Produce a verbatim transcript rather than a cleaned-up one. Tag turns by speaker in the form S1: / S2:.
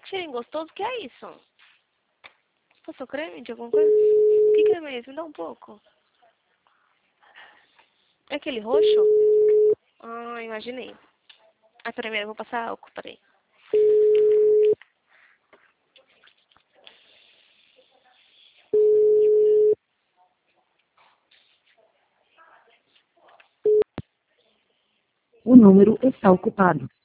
S1: cheirinho gostoso, que é isso? Passou creme de alguma coisa? Que creme é esse? Me dá um pouco. É aquele roxo? Ah, imaginei. Ah, peraí, eu vou passar álcool, peraí.
S2: O número está ocupado.